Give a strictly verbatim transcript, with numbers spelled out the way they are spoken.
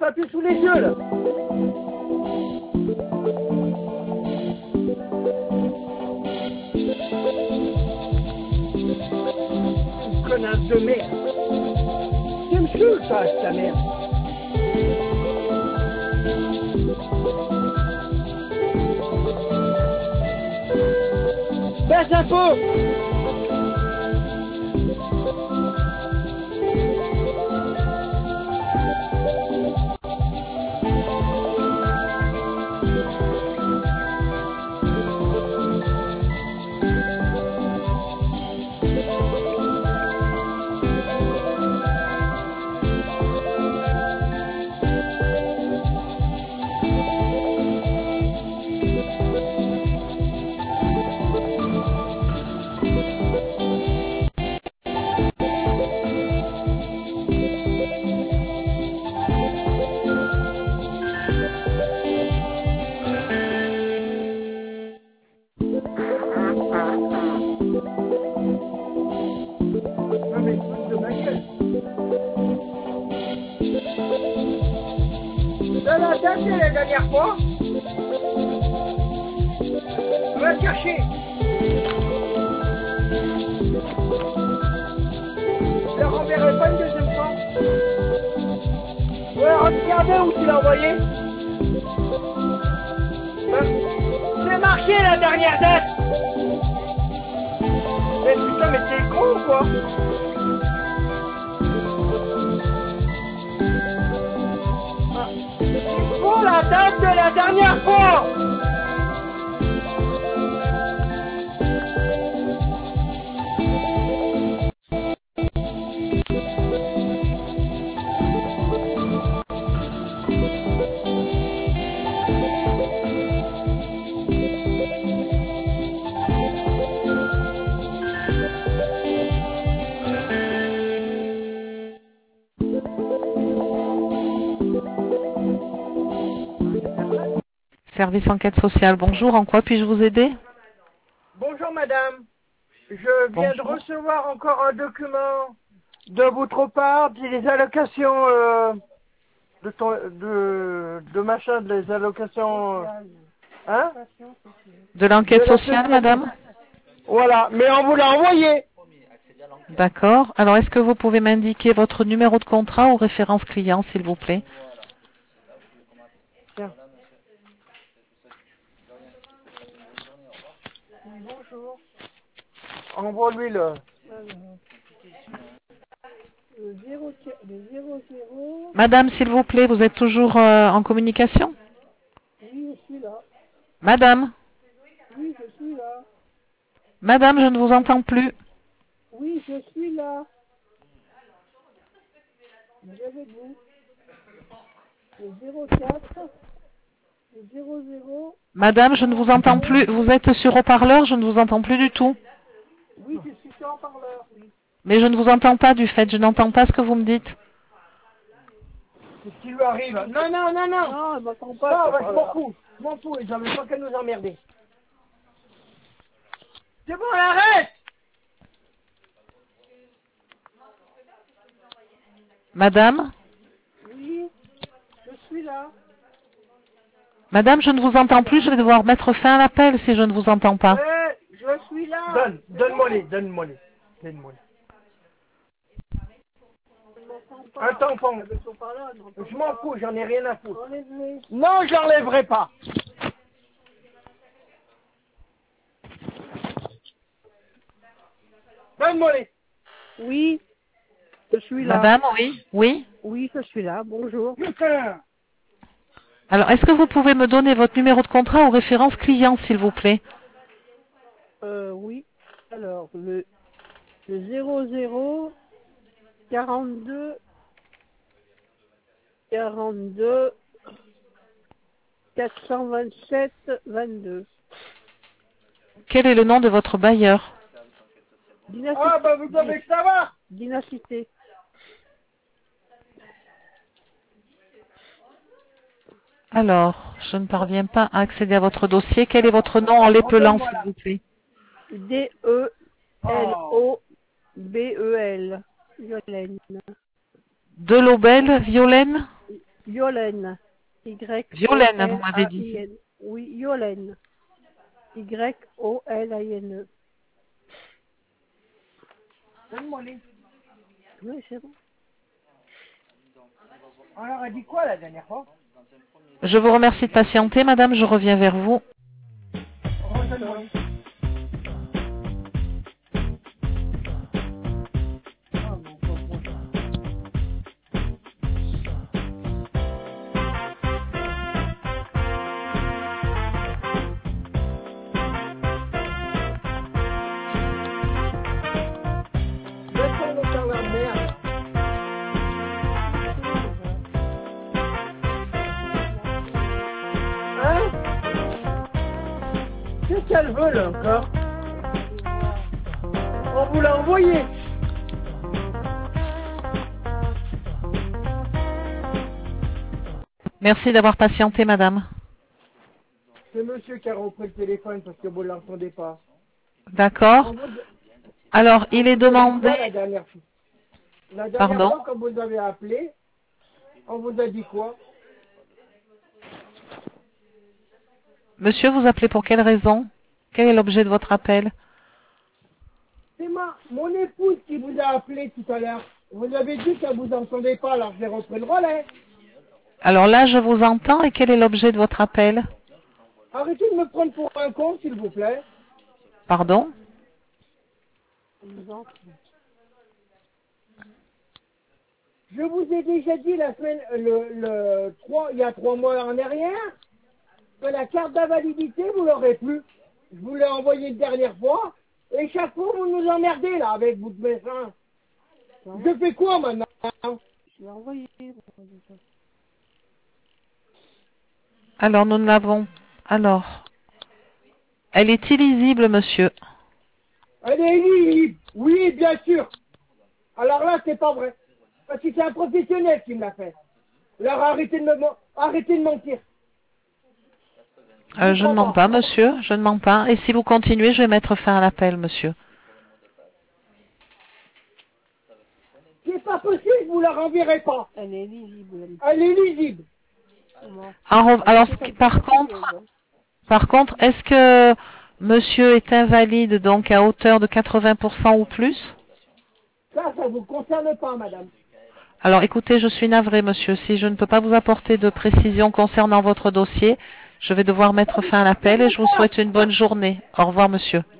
papier sous les yeux, là. Connasse de merde. Tu me saoules, ça, ta merde. Baisse un peu. La dernière fois, on va chercher. Je la renverrai pas une deuxième fois. Ouais, regardez où tu l'as envoyé. C'est marqué la dernière date. Mais putain, mais t'es con ou quoi? Pour la date de la dernière fois. Service enquête sociale, bonjour, en quoi puis-je vous aider? Bonjour madame, je viens Bonjour. de recevoir encore un document de votre part, des allocations euh, de, ton, de, de machin, des allocations... Hein? De l'enquête De la sociale, société. madame? Voilà, mais on vous l'a envoyé. D'accord. Alors, est-ce que vous pouvez m'indiquer votre numéro de contrat ou référence client, s'il vous plaît? Tiens. Bonjour. Envoie-lui le... Le zéro, le zéro zéro. Madame, s'il vous plaît, vous êtes toujours euh, en communication? Oui, je suis là. Madame? Oui, je suis là. Madame, je ne vous entends plus. Oui, je suis là. Je suis avec vous. Le zéro quatre, le zéro zéro. Madame, je ne vous entends plus. Vous êtes sur haut-parleur, je ne vous entends plus du tout. Oui, je suis sur haut-parleur, oui. Mais je ne vous entends pas du fait, je n'entends pas ce que vous me dites. Qu'est-ce qui lui arrive? Non, non, non, non. Non, elle m'entend pas. Non, bah, je m'en fous. Je m'en fous, ils n'avaient pas qu'à nous emmerder. C'est bon, arrête. Madame? Oui, je suis là. Madame, je ne vous entends plus, je vais devoir mettre fin à l'appel si je ne vous entends pas. Ouais, je suis là. Donne, donne-moi les, donne-moi les. Donne-moi les. Un tampon. Je m'en fous, j'en ai rien à foutre. Non, je l'enlèverai pas. Donne-moi les. Oui, je suis là. Madame, oui? Oui? Oui, je suis là. Bonjour. Putain. Alors, est-ce que vous pouvez me donner votre numéro de contrat ou référence client, s'il vous plaît? Euh, oui. Alors, le, le zéro zéro quarante-deux quarante-deux quatre cent vingt-sept vingt-deux. Quel est le nom de votre bailleur? Dynacité. Ah, bah vous savez que ça va. Dynacité. Alors, je ne parviens pas à accéder à votre dossier. Quel est votre nom en l'épelant, s'il vous plaît? D E L O B E L. Violaine. Delobel, Violaine? Yolène. Y Violaine, vous m'avez dit. Oui, Yolène. Y O L I N E. Donne-moi les. Oui, c'est bon. Alors, elle dit quoi la dernière fois? Je vous remercie de patienter, madame, je reviens vers vous. Redonne-moi les. Ah, mon pauvre. Laisse-moi le faire la merde. Hein? Qu'est-ce qu'elle veut là encore? On vous l'a envoyé. Merci d'avoir patienté, madame. C'est monsieur qui a repris le téléphone parce que vous ne l'entendez pas. D'accord. On vous- Alors, il est on vous a dit demandé... quoi la dernière fois? La dernière Pardon? fois, quand vous avez appelé, on vous a dit quoi? Monsieur, vous appelez pour quelle raison? Quel est l'objet de votre appel? C'est ma, mon épouse qui vous a appelé tout à l'heure. Vous avez dit qu'elle vous entendait pas, alors j'ai repris le relais. Alors là, je vous entends et quel est l'objet de votre appel? Arrêtez de me prendre pour un con, s'il vous plaît. Pardon? Je vous ai déjà dit la semaine, le, le trois, il y a trois mois en arrière, que la carte d'invalidité, vous l'aurez plus. Je vous l'ai envoyée une dernière fois, et chaque fois, vous nous emmerdez, là, avec votre médecin. Je fais quoi, maintenant? Je l'ai envoyé. Alors, nous l'avons... Alors... Elle est illisible, monsieur. Elle est illisible. Oui, bien sûr. Alors là, c'est pas vrai. Parce que c'est un professionnel qui me l'a fait. Alors arrêtez de, me, arrêtez de mentir. Euh, je ne mens pas, monsieur. Je ne mens pas. Et si vous continuez, je vais mettre fin à l'appel, monsieur. C'est pas possible, je vous la renverrai pas. Elle est lisible. Elle est lisible. Alors, alors, par contre, par contre, est-ce que monsieur est invalide, donc à hauteur de quatre-vingts pour cent ou plus? Ça, ça vous concerne pas, madame. Alors, écoutez, je suis navré, monsieur. Si je ne peux pas vous apporter de précision concernant votre dossier, je vais devoir mettre fin à l'appel et je vous souhaite une bonne journée. Au revoir, monsieur.